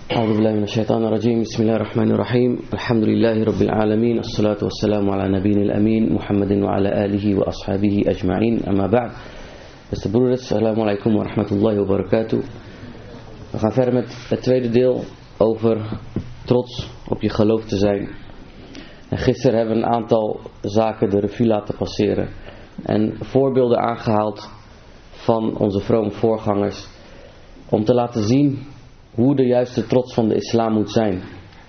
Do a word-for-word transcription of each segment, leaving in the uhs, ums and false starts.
أعوذ بالله من الشيطان الرجيم بسم الله الرحمن الرحيم الحمد لله رب العالمين الصلاة والسلام على نبينا الأمين محمد وعلى آله وأصحابه أجمعين أما بعد. Beste broeders, assalamu alaikum wa rahmatullahi wa barakatuh. We gaan verder met het tweede deel over trots op je geloof te zijn. En gisteren hebben we een aantal zaken de revue laten passeren en voorbeelden aangehaald van onze vrome voorgangers om te laten zien hoe de juiste trots van de islam moet zijn.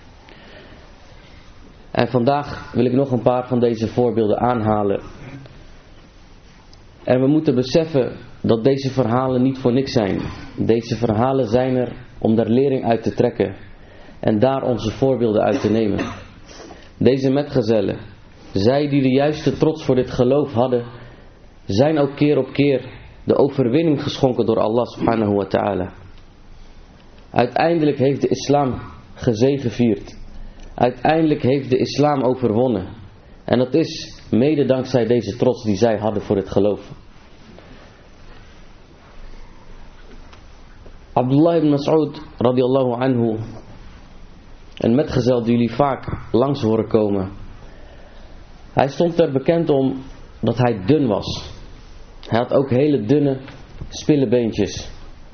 En vandaag wil ik nog een paar van deze voorbeelden aanhalen. En we moeten beseffen dat deze verhalen niet voor niks zijn. Deze verhalen zijn er om daar lering uit te trekken en daar onze voorbeelden uit te nemen. Deze metgezellen, zij die de juiste trots voor dit geloof hadden, zijn ook keer op keer de overwinning geschonken door Allah subhanahu wa ta'ala. Uiteindelijk heeft de islam gezegevierd. Uiteindelijk heeft de islam overwonnen. En dat is mede dankzij deze trots die zij hadden voor het geloof. Abdullah ibn Mas'ud radiyallahu anhu, een metgezel die jullie vaak langs horen komen. Hij stond er bekend om dat hij dun was. Hij had ook hele dunne spillebeentjes.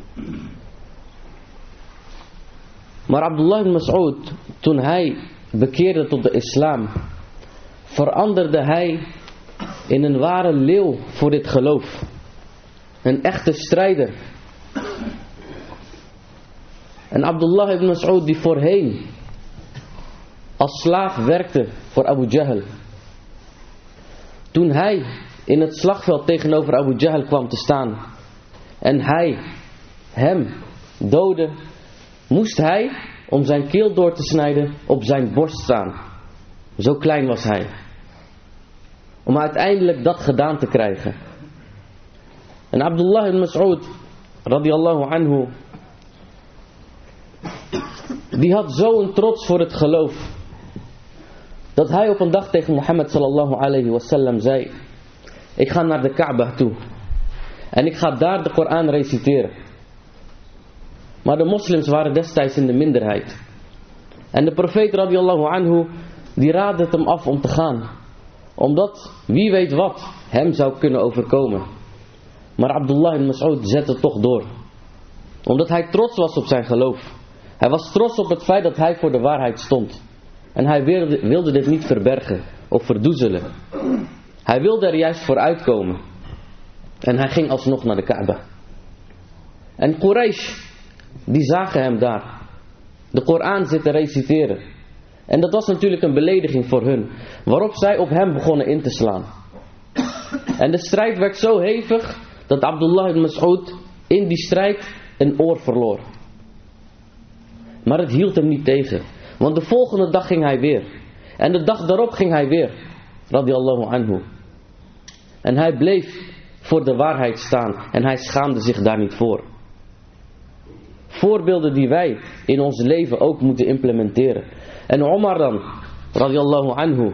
Maar Abdullah ibn Mas'ud, toen hij bekeerde tot de islam, veranderde hij in een ware leeuw voor dit geloof. Een echte strijder. En Abdullah ibn Mas'ud, die voorheen als slaaf werkte voor Abu Jahl, toen hij in het slagveld tegenover Abu Jahl kwam te staan en hij hem doodde, moest hij, om zijn keel door te snijden, op zijn borst staan. Zo klein was hij. Om uiteindelijk dat gedaan te krijgen. En Abdullah ibn Mas'ud radiyallahu anhu, die had zo'n trots voor het geloof, dat hij op een dag tegen Mohammed sallallahu alayhi wasallam zei: ik ga naar de Kaaba toe en ik ga daar de Koran reciteren. Maar de moslims waren destijds in de minderheid. En de profeet radiyallahu anhu, die raadde het hem af om te gaan. Omdat, wie weet wat, hem zou kunnen overkomen. Maar Abdullah ibn Mas'ud zette toch door. Omdat hij trots was op zijn geloof. Hij was trots op het feit dat hij voor de waarheid stond. En hij wilde, wilde dit niet verbergen of verdoezelen. Hij wilde er juist voor uitkomen. En hij ging alsnog naar de Kaaba. En Quraysh, die zagen hem daar de Koran zitten reciteren. En dat was natuurlijk een belediging voor hun, waarop zij op hem begonnen in te slaan. En de strijd werd zo hevig dat Abdullah ibn Mas'ud in die strijd een oor verloor. Maar het hield hem niet tegen, want de volgende dag ging hij weer. En de dag daarop ging hij weer, radiyallahu anhu. En hij bleef voor de waarheid staan en hij schaamde zich daar niet voor. Voorbeelden die wij in ons leven ook moeten implementeren. En Omar dan, radiyallahu anhu,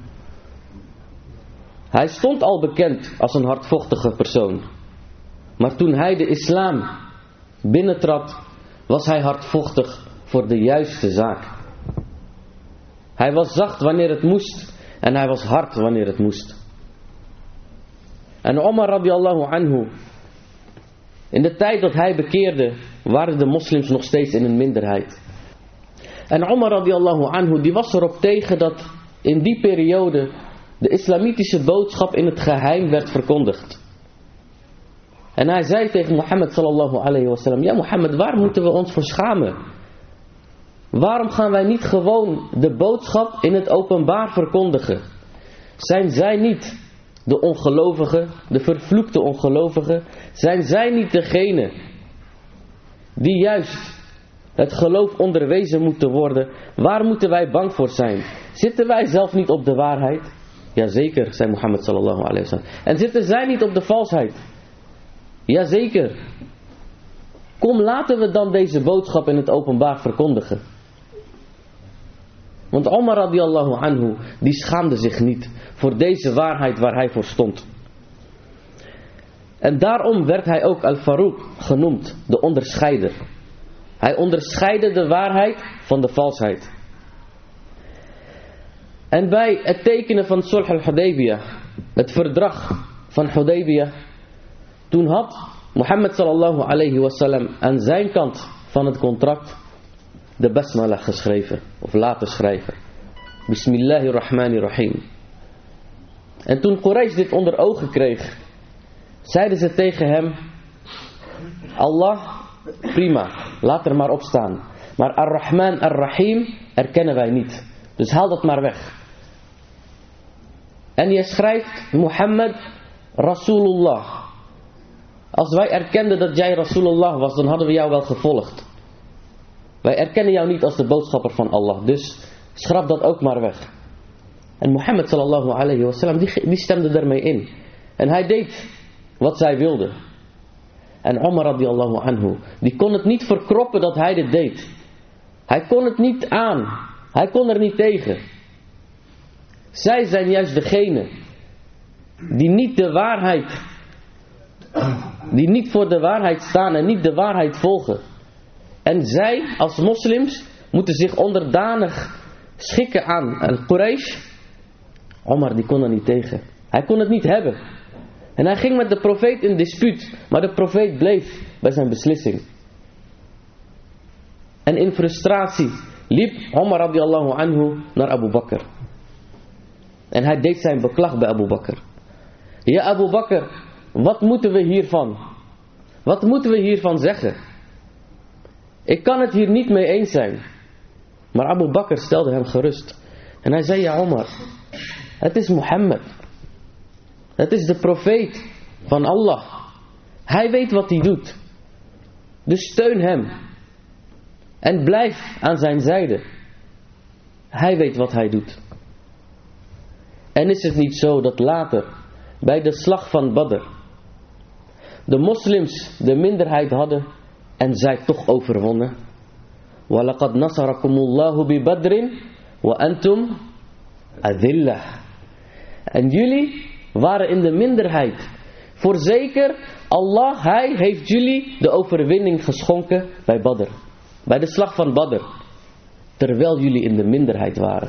hij stond al bekend als een hardvochtige persoon. Maar toen hij de islam binnentrad, was hij hardvochtig voor de juiste zaak. Hij was zacht wanneer het moest en hij was hard wanneer het moest. En Omar radiyallahu anhu, in de tijd dat hij bekeerde, waren de moslims nog steeds in een minderheid. En Omar radiyallahu anhu, die was erop tegen dat in die periode de islamitische boodschap in het geheim werd verkondigd. En hij zei tegen Mohammed sallallahu alayhi wa sallam: ja Mohammed, waar moeten we ons voor schamen? Waarom gaan wij niet gewoon de boodschap in het openbaar verkondigen? Zijn zij niet de ongelovigen, de vervloekte ongelovigen? Zijn zij niet degene die juist het geloof onderwezen moeten worden? Waar moeten wij bang voor zijn? Zitten wij zelf niet op de waarheid? Jazeker, zei Mohammed sallallahu alayhi wa sallam. En zitten zij niet op de valsheid? Jazeker. Kom, laten we dan deze boodschap in het openbaar verkondigen. Want Omar radiyallahu anhu, die schaamde zich niet voor deze waarheid waar hij voor stond. En daarom werd hij ook Al-Faruq genoemd, de onderscheider. Hij onderscheidde de waarheid van de valsheid. En bij het tekenen van Sulh al-Hudaybiyah, het verdrag van Hudaybiyah, toen had Mohammed sallallahu alayhi wasallam aan zijn kant van het contract de basmala geschreven, of laten schrijven. Bismillahirrahmanirrahim. En toen Quraysh dit onder ogen kreeg, zeiden ze tegen hem: Allah, prima, laat er maar op staan. Maar Ar-Rahman Ar-Rahim erkennen wij niet. Dus haal dat maar weg. En je schrijft Mohammed Rasulullah. Als wij erkenden dat jij Rasulullah was, dan hadden we jou wel gevolgd. Wij erkennen jou niet als de boodschapper van Allah. Dus schrap dat ook maar weg. En Mohammed sallallahu alayhi wasallam, die, die stemde ermee in. En hij deed wat zij wilden. En Omar radiallahu anhu, die kon het niet verkroppen dat hij dit deed. Hij kon het niet aan. Hij kon er niet tegen. Zij zijn juist degene die niet de waarheid, die niet voor de waarheid staan en niet de waarheid volgen. En zij als moslims moeten zich onderdanig schikken aan Al-Quraysh. Omar die kon er niet tegen. Hij kon het niet hebben. En hij ging met de profeet in dispuut. Maar de profeet bleef bij zijn beslissing. En in frustratie liep Omar radiallahu anhu naar Abu Bakr. En hij deed zijn beklag bij Abu Bakr. Ja Abu Bakr, wat moeten we hiervan? Wat moeten we hiervan zeggen? Ik kan het hier niet mee eens zijn. Maar Abu Bakr stelde hem gerust. En hij zei: ja Omar, het is Mohammed. Het is de profeet van Allah. Hij weet wat hij doet. Dus steun hem. En blijf aan zijn zijde. Hij weet wat hij doet. En is het niet zo dat later, bij de slag van Badr, de moslims de minderheid hadden en zij toch overwonnen? وَلَقَدْ نَصَرَكُمُ اللَّهُ بِبَدْرٍ وَأَنْتُمْ أَذِلَّةٌ. En jullie waren in de minderheid. Voorzeker, Allah, Hij heeft jullie de overwinning geschonken bij Badr. Bij de slag van Badr. Terwijl jullie in de minderheid waren.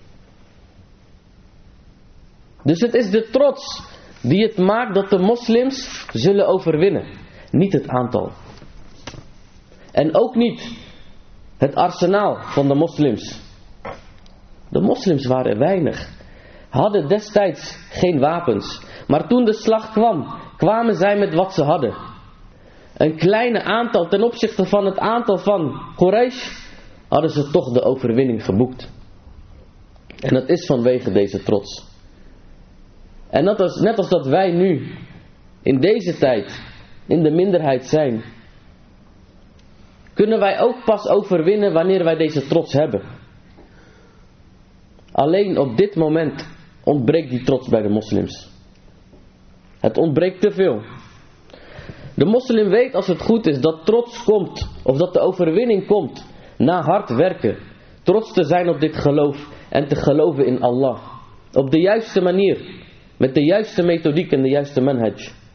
Dus het is de trots die het maakt dat de moslims zullen overwinnen. Niet het aantal. En ook niet het arsenaal van de moslims. De moslims waren weinig. Hadden destijds geen wapens. Maar toen de slag kwam, kwamen zij met wat ze hadden. Een kleine aantal ten opzichte van het aantal van Quraysh, hadden ze toch de overwinning geboekt. En dat is vanwege deze trots. En dat is, net als dat wij nu, in deze tijd, in de minderheid zijn, kunnen wij ook pas overwinnen wanneer wij deze trots hebben. Alleen op dit moment ontbreekt die trots bij de moslims. Het ontbreekt te veel. De moslim weet als het goed is dat trots komt, of dat de overwinning komt, na hard werken. Trots te zijn op dit geloof en te geloven in Allah. Op de juiste manier, met de juiste methodiek en de juiste manhaj.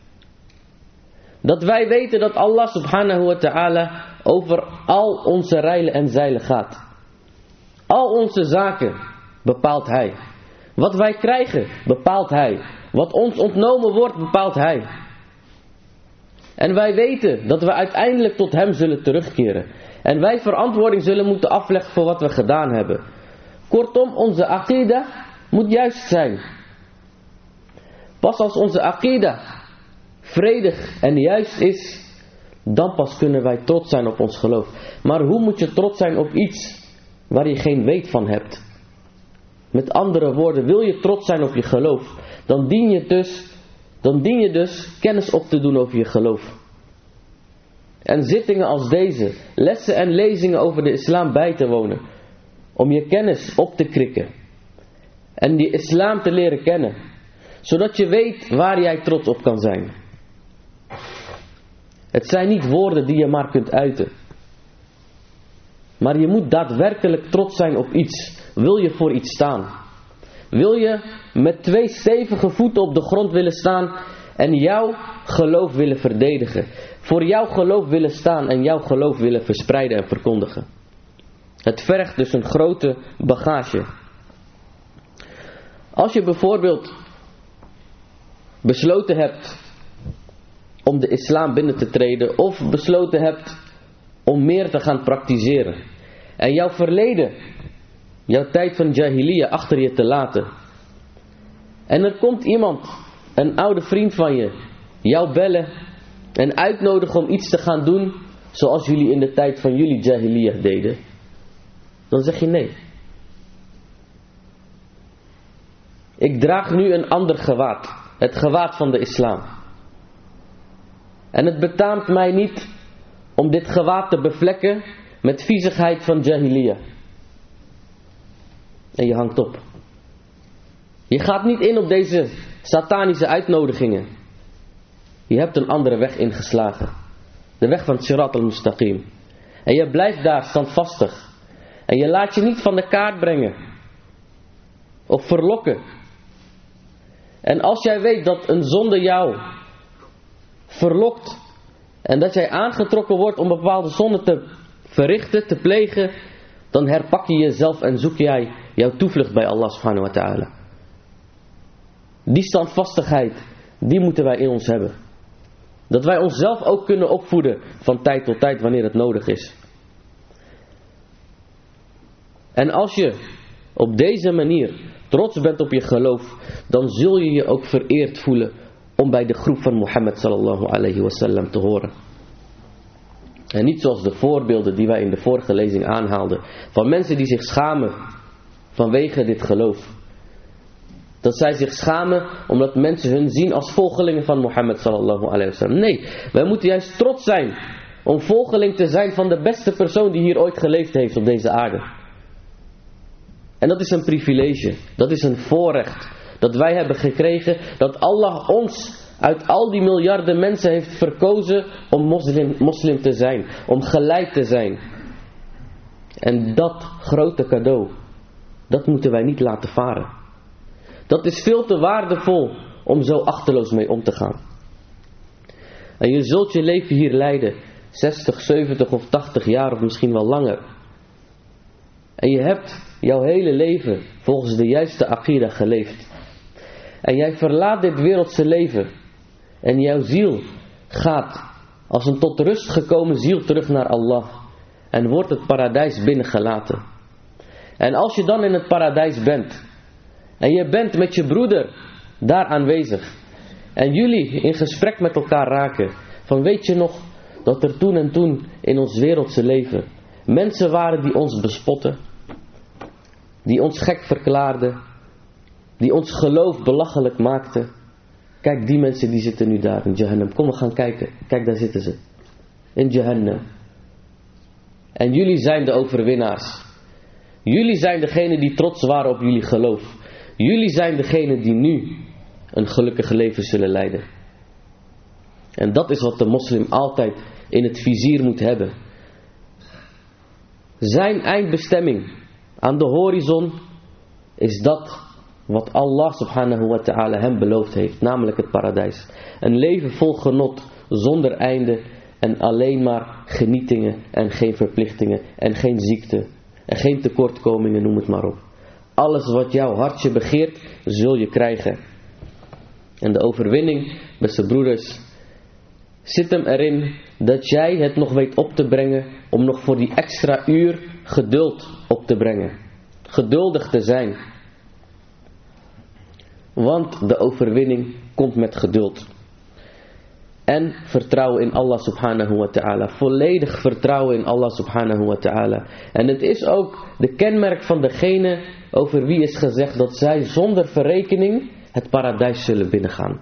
Dat wij weten dat Allah subhanahu wa ta'ala over al onze reilen en zeilen gaat. Al onze zaken bepaalt Hij. Wat wij krijgen bepaalt Hij. Wat ons ontnomen wordt bepaalt Hij. En wij weten dat we uiteindelijk tot Hem zullen terugkeren. En wij verantwoording zullen moeten afleggen voor wat we gedaan hebben. Kortom, onze aqida moet juist zijn. Pas als onze aqida vredig en juist is, dan pas kunnen wij trots zijn op ons geloof. Maar hoe moet je trots zijn op iets waar je geen weet van hebt? Met andere woorden, wil je trots zijn op je geloof, dan dien je dus, dan dien je dus kennis op te doen over je geloof. En zittingen als deze, lessen en lezingen over de islam bij te wonen, om je kennis op te krikken en die islam te leren kennen, zodat je weet waar jij trots op kan zijn. Het zijn niet woorden die je maar kunt uiten. Maar je moet daadwerkelijk trots zijn op iets. Wil je voor iets staan? Wil je met twee stevige voeten op de grond willen staan en jouw geloof willen verdedigen. Voor jouw geloof willen staan en jouw geloof willen verspreiden en verkondigen. Het vergt dus een grote bagage. Als je bijvoorbeeld besloten hebt om de islam binnen te treden, of besloten hebt om meer te gaan praktiseren, en jouw verleden, jouw tijd van jahiliya achter je te laten, en er komt iemand, een oude vriend van je, jou bellen en uitnodigen om iets te gaan doen zoals jullie in de tijd van jullie jahiliya deden, dan zeg je nee. Ik draag nu een ander gewaad, het gewaad van de islam. En het betaamt mij niet om dit gewaad te bevlekken met viezigheid van jahiliya. En je hangt op. Je gaat niet in op deze satanische uitnodigingen. Je hebt een andere weg ingeslagen. De weg van Sirat al-Mustaqim. En je blijft daar standvastig. En je laat je niet van de kaart brengen. Of verlokken. En als jij weet dat een zonde jou verlokt. En dat jij aangetrokken wordt om bepaalde zonden te verrichten, te plegen. Dan herpak je jezelf en zoek jij jouw toevlucht bij Allah subhanahu wa ta'ala. Die standvastigheid, die moeten wij in ons hebben. Dat wij onszelf ook kunnen opvoeden van tijd tot tijd wanneer het nodig is. En als je op deze manier trots bent op je geloof, dan zul je je ook vereerd voelen om bij de groep van Mohammed sallallahu alayhi wasallam te horen. En niet zoals de voorbeelden die wij in de vorige lezing aanhaalden, van mensen die zich schamen vanwege dit geloof. Dat zij zich schamen omdat mensen hun zien als volgelingen van Mohammed sallallahu alayhi wasallam. Nee, wij moeten juist trots zijn om volgeling te zijn van de beste persoon die hier ooit geleefd heeft op deze aarde. En dat is een privilege, dat is een voorrecht dat wij hebben gekregen, dat Allah ons uit al die miljarden mensen heeft verkozen om moslim, moslim te zijn, om gelijk te zijn. En dat grote cadeau, dat moeten wij niet laten varen. Dat is veel te waardevol om zo achteloos mee om te gaan. En je zult je leven hier leiden, zestig, zeventig of tachtig jaar of misschien wel langer. En je hebt jouw hele leven volgens de juiste aqida geleefd. En jij verlaat dit wereldse leven. En jouw ziel gaat als een tot rust gekomen ziel terug naar Allah. En wordt het paradijs binnengelaten. En als je dan in het paradijs bent. En je bent met je broeder daar aanwezig. En jullie in gesprek met elkaar raken. Van weet je nog dat er toen en toen in ons wereldse leven mensen waren die ons bespotten. Die ons gek verklaarden. Die ons geloof belachelijk maakten. Kijk, die mensen die zitten nu daar in Jahannam. Kom, we gaan kijken. Kijk, daar zitten ze. In Jahannam. En jullie zijn de overwinnaars. Jullie zijn degene die trots waren op jullie geloof. Jullie zijn degene die nu een gelukkig leven zullen leiden. En dat is wat de moslim altijd in het vizier moet hebben. Zijn eindbestemming aan de horizon is dat wat Allah subhanahu wa ta'ala hem beloofd heeft, namelijk het paradijs. Een leven vol genot, zonder einde en alleen maar genietingen en geen verplichtingen en geen ziekte en geen tekortkomingen, noem het maar op. Alles wat jouw hartje begeert, zul je krijgen. En de overwinning, beste broeders, zit hem erin dat jij het nog weet op te brengen om nog voor die extra uur geduld op te brengen. Geduldig te zijn. Want de overwinning komt met geduld. En vertrouwen in Allah subhanahu wa ta'ala. Volledig vertrouwen in Allah subhanahu wa ta'ala. En het is ook de kenmerk van degene over wie is gezegd dat zij zonder verrekening het paradijs zullen binnengaan.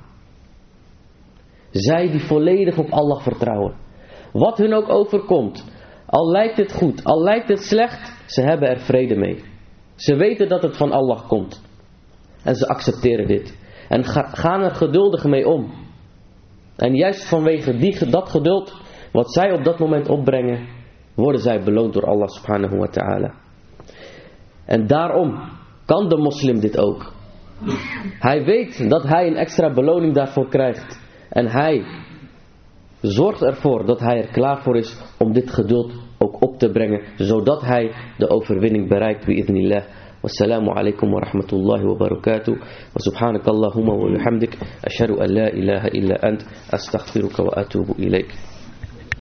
Zij die volledig op Allah vertrouwen. Wat hun ook overkomt. Al lijkt het goed, al lijkt het slecht, ze hebben er vrede mee. Ze weten dat het van Allah komt. En ze accepteren dit. En gaan er geduldig mee om. En juist vanwege die, dat geduld, wat zij op dat moment opbrengen, worden zij beloond door Allah subhanahu wa ta'ala. En daarom kan de moslim dit ook. Hij weet dat hij een extra beloning daarvoor krijgt. En hij zorgt ervoor dat hij er klaar voor is om dit geduld ook op te brengen, zodat hij de overwinning bereikt, bi'idhnillah. Wassalamu alaikum wa rahmatullahi wa barakatuh. Wa subhanakallahumma wa bihamdik. Ashhadu an la ilaha illa ant. Astaghfiruka wa atubu ilayk.